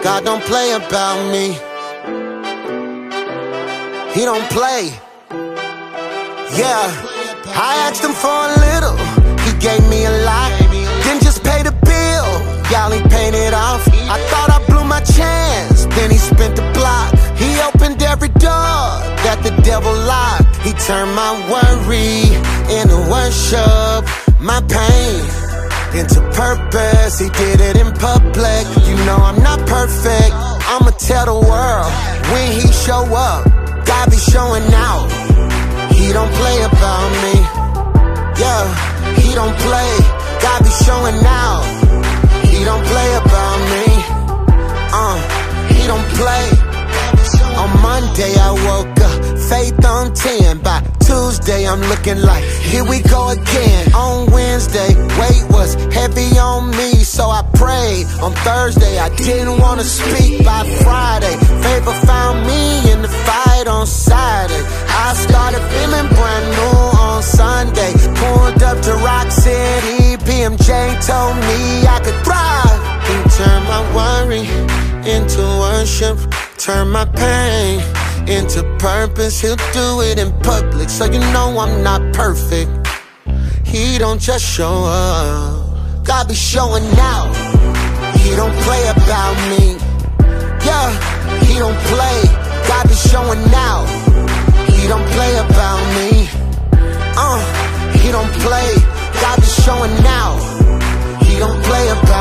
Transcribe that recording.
God don't play about me. He don't play. Yeah, I asked him for a little, he gave me a lot. Didn't just pay the bill, y'all ain't paying it off. I thought I blew my chance, then he spent the block. He opened every door that the devil locked. He turned my worry into worship, my pain into purpose. He did it in public. You know I'm not perfect, I'ma tell the world when he show up. God be showing out. He don't play about me. Yeah, he don't play. God be showing out. He don't play about me. He don't play. On Monday I woke up, faith on 10. By Tuesday I'm looking like, here we go again. On Wednesday, weight was heavy on me, so I prayed. On Thursday I didn't wanna speak. By Friday, favor found me in the fight. On Saturday, I started feeling brand new. On Sunday, pulled up to Rock City. BMJ told me I could thrive. He turned my worry into worship, turn my pain into purpose. He'll do it in public, so you know I'm not perfect. He don't just show up, God be showing out. He don't play about me. Yeah, he don't play. God be showing out. He don't play about me. He don't play. God be showing out. He don't play about